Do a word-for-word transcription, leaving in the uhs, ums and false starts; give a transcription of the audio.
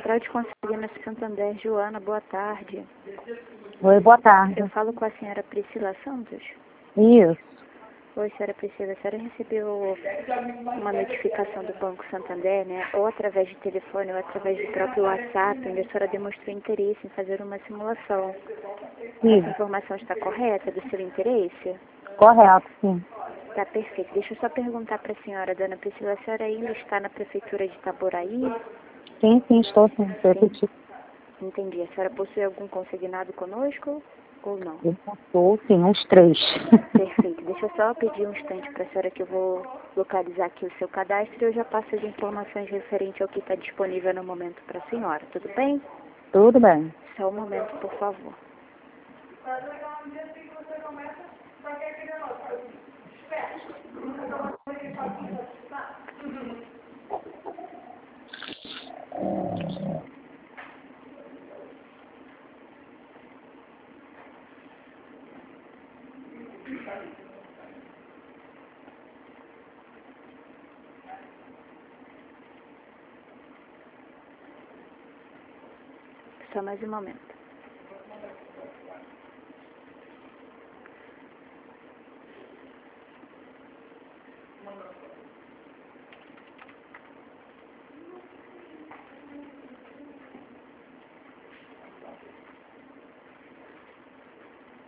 Central de Consignação Santander, Joana, boa tarde. Oi, boa tarde. Eu falo com a senhora Priscila Santos? Isso. Oi, senhora Priscila, a senhora recebeu uma notificação do Banco Santander, né? Ou através de telefone ou através do próprio WhatsApp, onde a senhora demonstrou interesse em fazer uma simulação. Sim. Essa informação está correta do seu interesse? Correto, sim. Tá perfeito. Deixa eu só perguntar para a senhora, dona Priscila, a senhora ainda está na prefeitura de Itaboraí? Sim, sim, estou sim. Sim. Entendi. A senhora possui algum consignado conosco ou não? Eu estou, sim, uns três. Perfeito. Deixa eu só pedir um instante para a senhora que eu vou localizar aqui o seu cadastro e eu já passo as informações referentes ao que está disponível no momento para a senhora. Tudo bem? Tudo bem. Só um momento, por favor. Só mais um momento.